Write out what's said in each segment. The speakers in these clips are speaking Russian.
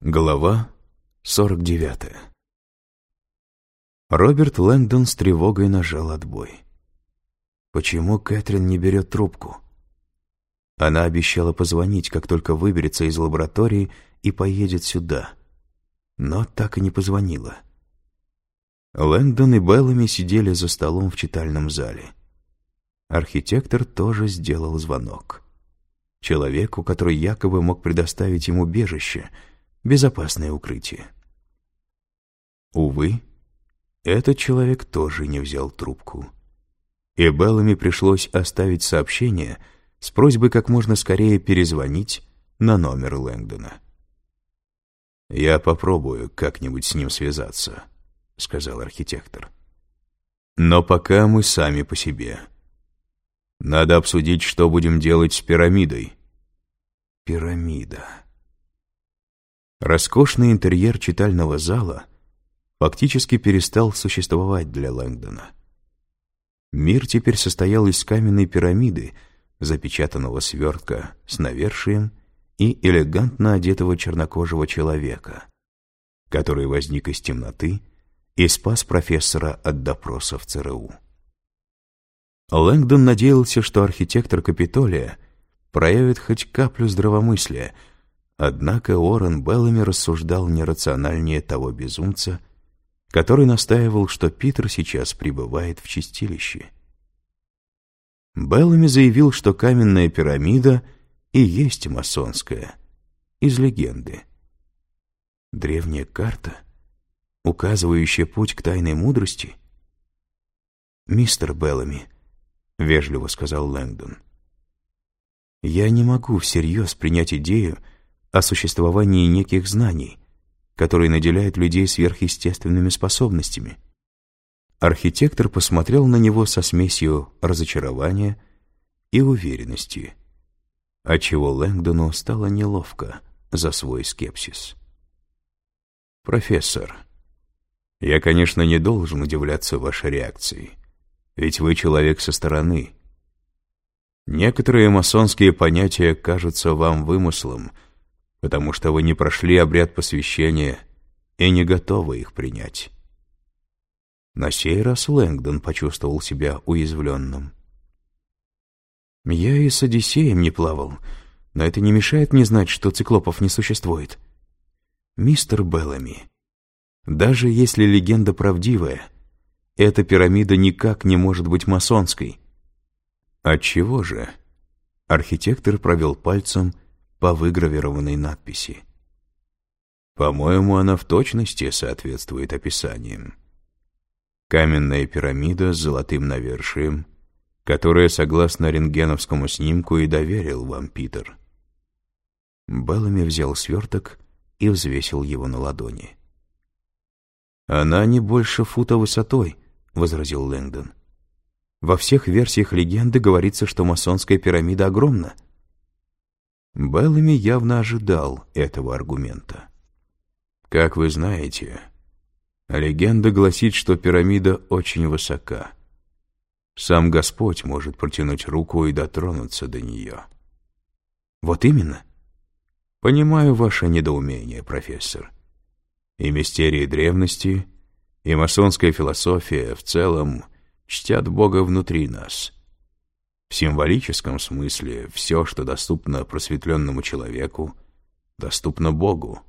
Глава 49. Роберт Лэнгдон с тревогой нажал отбой. Почему Кэтрин не берет трубку? Она обещала позвонить, как только выберется из лаборатории и поедет сюда, но так и не позвонила. Лэнгдон и Беллами сидели за столом в читальном зале. Архитектор тоже сделал звонок. Человеку, который якобы мог предоставить ему убежище, безопасное укрытие. Увы, этот человек тоже не взял трубку. И Беллами пришлось оставить сообщение с просьбой как можно скорее перезвонить на номер Лэнгдона. «Я попробую как-нибудь с ним связаться», — сказал архитектор. «Но пока мы сами по себе. Надо обсудить, что будем делать с пирамидой». Пирамида. Роскошный интерьер читального зала фактически перестал существовать для Лэнгдона. Мир теперь состоял из каменной пирамиды, запечатанного свертка с навершием и элегантно одетого чернокожего человека, который возник из темноты и спас профессора от допроса в ЦРУ. Лэнгдон надеялся, что архитектор Капитолия проявит хоть каплю здравомыслия, однако Уоррен Беллами рассуждал нерациональнее того безумца, который настаивал, что Питер сейчас пребывает в чистилище. Беллами заявил, что каменная пирамида и есть масонская, из легенды. Древняя карта, указывающая путь к тайной мудрости? «Мистер Беллами», — вежливо сказал Лэнгдон, — «я не могу всерьез принять идею о существовании неких знаний, которые наделяют людей сверхъестественными способностями». Архитектор посмотрел на него со смесью разочарования и уверенности, отчего Лэнгдону стало неловко за свой скепсис. «Профессор, я, конечно, не должен удивляться вашей реакции, ведь вы человек со стороны. Некоторые масонские понятия кажутся вам вымыслом, потому что вы не прошли обряд посвящения и не готовы их принять». На сей раз Лэнгдон почувствовал себя уязвленным. «Я и с Одиссеем не плавал, но это не мешает мне знать, что циклопов не существует. Мистер Беллами, даже если легенда правдивая, эта пирамида никак не может быть масонской». «Отчего же?» Архитектор провел пальцем по выгравированной надписи. «По-моему, она в точности соответствует описаниям. Каменная пирамида с золотым навершием, которая, согласно рентгеновскому снимку, и доверил вам Питер». Беллами взял сверток и взвесил его на ладони. «Она не больше фута высотой», — возразил Лэнгдон. «Во всех версиях легенды говорится, что масонская пирамида огромна». Беллами явно ожидал этого аргумента. «Как вы знаете, легенда гласит, что пирамида очень высока. Сам Господь может протянуть руку и дотронуться до нее». «Вот именно. Понимаю ваше недоумение, профессор. И мистерии древности, и масонская философия в целом чтят Бога внутри нас. В символическом смысле все, что доступно просветленному человеку, доступно Богу».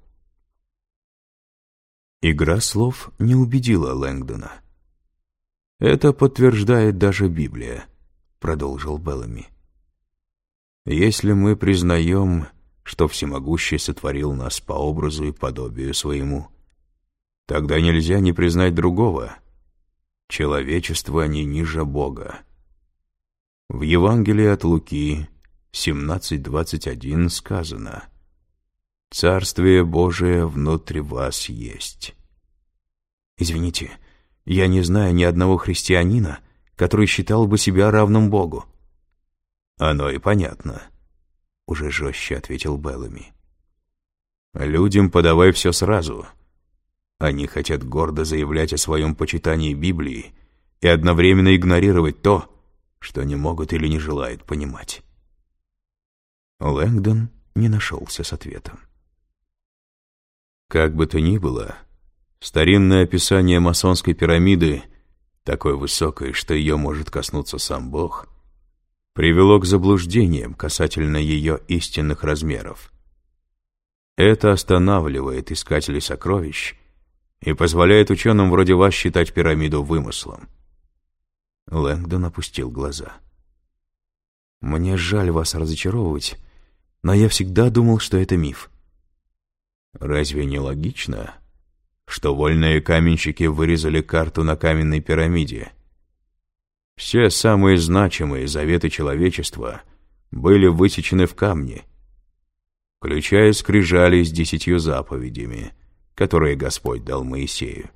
Игра слов не убедила Лэнгдона. «Это подтверждает даже Библия», — продолжил Беллами. «Если мы признаем, что Всемогущий сотворил нас по образу и подобию своему, тогда нельзя не признать другого. Человечество не ниже Бога. В Евангелии от Луки 17:21 сказано: «Царствие Божие внутри вас есть». Извините, я не знаю ни одного христианина, который считал бы себя равным Богу. «Оно и понятно», — уже жестче ответил Беллами. «Людям подавай все сразу. Они хотят гордо заявлять о своем почитании Библии и одновременно игнорировать то, что не могут или не желают понимать». Лэнгдон не нашелся с ответом. Как бы то ни было, старинное описание масонской пирамиды, такой высокой, что ее может коснуться сам Бог, привело к заблуждениям касательно ее истинных размеров. Это останавливает искателей сокровищ и позволяет ученым вроде вас считать пирамиду вымыслом. Лэнгдон опустил глаза. «Мне жаль вас разочаровывать, но я всегда думал, что это миф». «Разве не логично, что вольные каменщики вырезали карту на каменной пирамиде? Все самые значимые заветы человечества были высечены в камне, включая скрижали с 10 заповедями, которые Господь дал Моисею».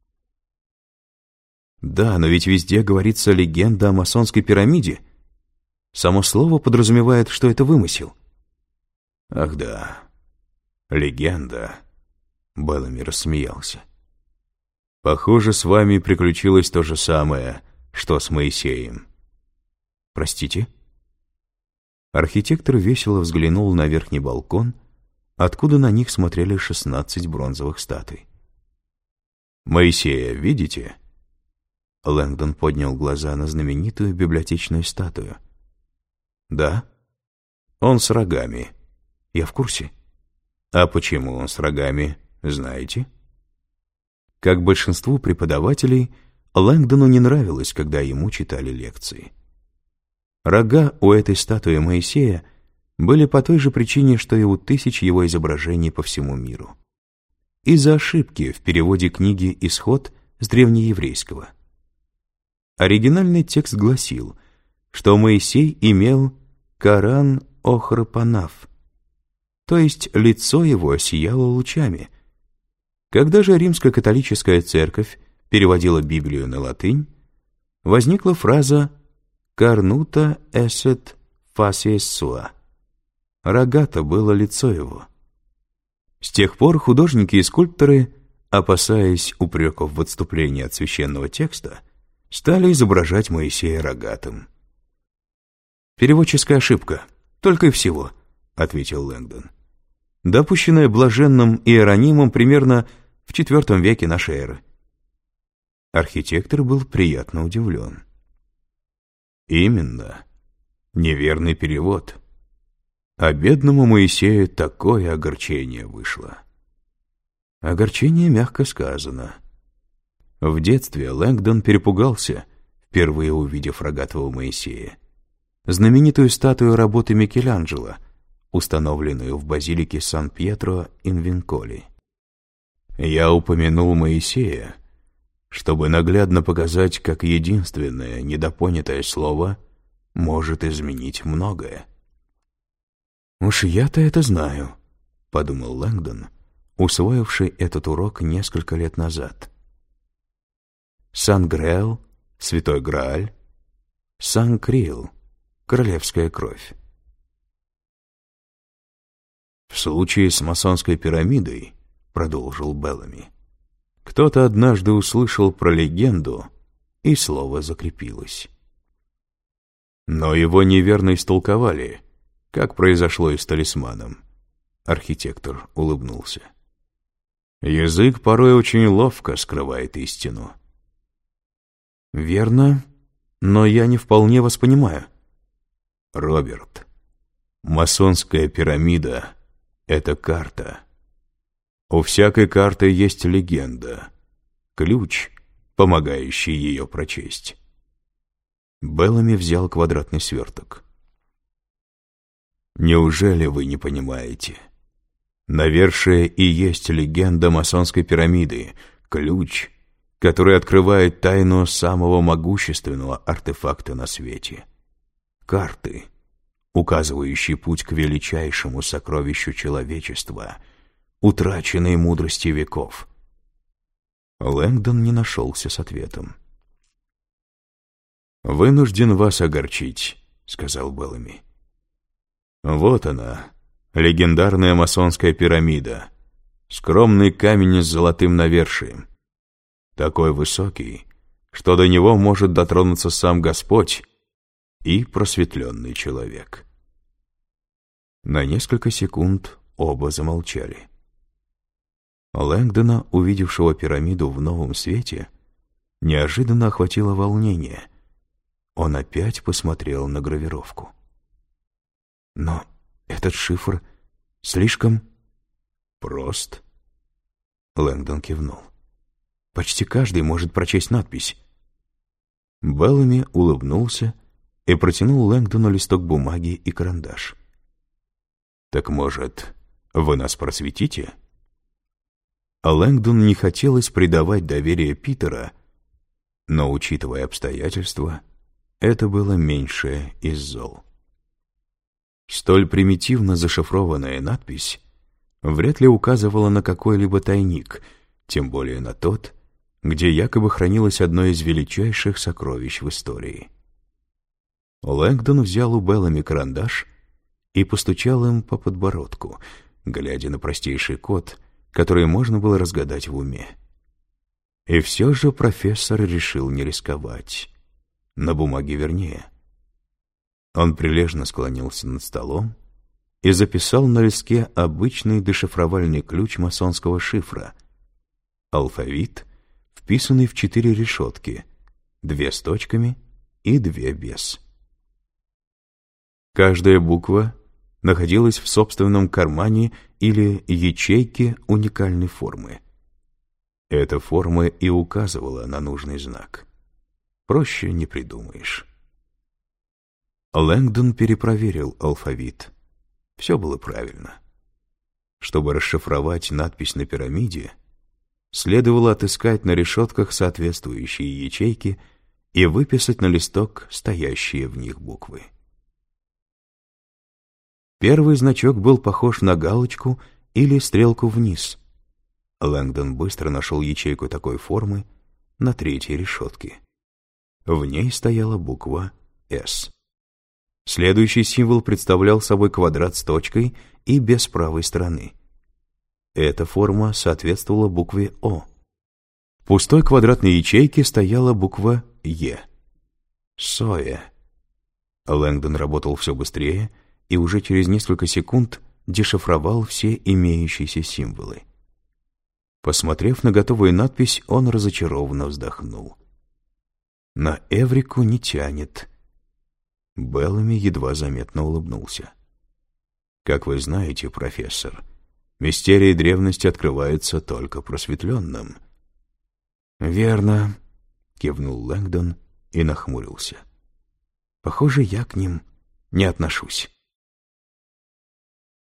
«Да, но ведь везде говорится легенда о масонской пирамиде. Само слово подразумевает, что это вымысел». «Ах да, легенда», — Беллами рассмеялся. «Похоже, с вами приключилось то же самое, что с Моисеем». «Простите?» Архитектор весело взглянул на верхний балкон, откуда на них смотрели 16 бронзовых статуй. «Моисея видите?» Лэнгдон поднял глаза на знаменитую библиотечную статую. «Да, он с рогами. Я в курсе». «А почему он с рогами, знаете?» Как большинству преподавателей, Лэнгдону не нравилось, когда ему читали лекции. Рога у этой статуи Моисея были по той же причине, что и у тысяч его изображений по всему миру. Из-за ошибки в переводе книги «Исход» с древнееврейского. Оригинальный текст гласил, что Моисей имел «каран охрапанав», то есть лицо его сияло лучами. Когда же римско-католическая церковь переводила Библию на латынь, возникла фраза «карнута эсет фасиес суа» — «рогато было лицо его». С тех пор художники и скульпторы, опасаясь упреков в отступлении от священного текста, стали изображать Моисея рогатым. «Переводческая ошибка, только и всего», — ответил Лэнгдон, допущенная блаженным Иеронимом примерно в IV веке нашей эры. Архитектор был приятно удивлен. «Именно. Неверный перевод. А бедному Моисею такое огорчение вышло». Огорчение мягко сказано. В детстве Лэнгдон перепугался, впервые увидев рогатого Моисея. Знаменитую статую работы Микеланджело, установленную в базилике Сан-Пьетро-ин-Винколи. Я упомянул Моисея, чтобы наглядно показать, как единственное недопонятое слово может изменить многое. «Уж я-то это знаю», — подумал Лэнгдон, усвоивший этот урок несколько лет назад. Сан-Греал, Святой Грааль, Сан-Крил, королевская кровь. «В случае с масонской пирамидой, — продолжил Беллами, — кто-то однажды услышал про легенду, и слово закрепилось. Но его неверно истолковали, как произошло и с талисманом». Архитектор улыбнулся. «Язык порой очень ловко скрывает истину». «Верно, но я не вполне вас понимаю». «Роберт, масонская пирамида — это карта. У всякой карты есть легенда, ключ, помогающий ее прочесть». Беллами взял квадратный сверток. «Неужели вы не понимаете? Навершие и есть легенда масонской пирамиды, ключ, который открывает тайну самого могущественного артефакта на свете. Карты, указывающие путь к величайшему сокровищу человечества, утраченной мудрости веков». Лэнгдон не нашелся с ответом. «Вынужден вас огорчить», — сказал Беллами. «Вот она, легендарная масонская пирамида, скромный камень с золотым навершием, такой высокий, что до него может дотронуться сам Господь и просветленный человек». На несколько секунд оба замолчали. Лэнгдона, увидевшего пирамиду в новом свете, неожиданно охватило волнение. Он опять посмотрел на гравировку. Но этот шифр слишком прост. Лэнгдон кивнул. Почти каждый может прочесть надпись. Беллами улыбнулся и протянул Лэнгдону листок бумаги и карандаш. «Так, может, вы нас просветите?» Лэнгдону не хотелось предавать доверие Питера, но, учитывая обстоятельства, это было меньшее из зол. Столь примитивно зашифрованная надпись вряд ли указывала на какой-либо тайник, тем более на тот, где якобы хранилось одно из величайших сокровищ в истории. Лэнгдон взял у Беллами карандаш и постучал им по подбородку, глядя на простейший код, который можно было разгадать в уме. И все же профессор решил не рисковать. На бумаге вернее. Он прилежно склонился над столом и записал на листке обычный дешифровальный ключ масонского шифра. Алфавит, вписанный в 4 решетки, 2 с точками и 2 без. Каждая буква находилась в собственном кармане или ячейке уникальной формы. Эта форма и указывала на нужный знак. Проще не придумаешь. Лэнгдон перепроверил алфавит. Все было правильно. Чтобы расшифровать надпись на пирамиде, следовало отыскать на решетках соответствующие ячейки и выписать на листок стоящие в них буквы. Первый значок был похож на галочку или стрелку вниз. Лэнгдон быстро нашел ячейку такой формы на 3-й решетке. В ней стояла буква «С». Следующий символ представлял собой квадрат с точкой и без правой стороны. Эта форма соответствовала букве «О». В пустой квадратной ячейке стояла буква «Е». «Соя». Лэнгдон работал все быстрее и уже через несколько секунд дешифровал все имеющиеся символы. Посмотрев на готовую надпись, он разочарованно вздохнул. На Эврику не тянет. Беллами едва заметно улыбнулся. Как вы знаете, профессор, мистерии древности открываются только просветленным. Верно, кивнул Лэнгдон и нахмурился. Похоже, я к ним не отношусь.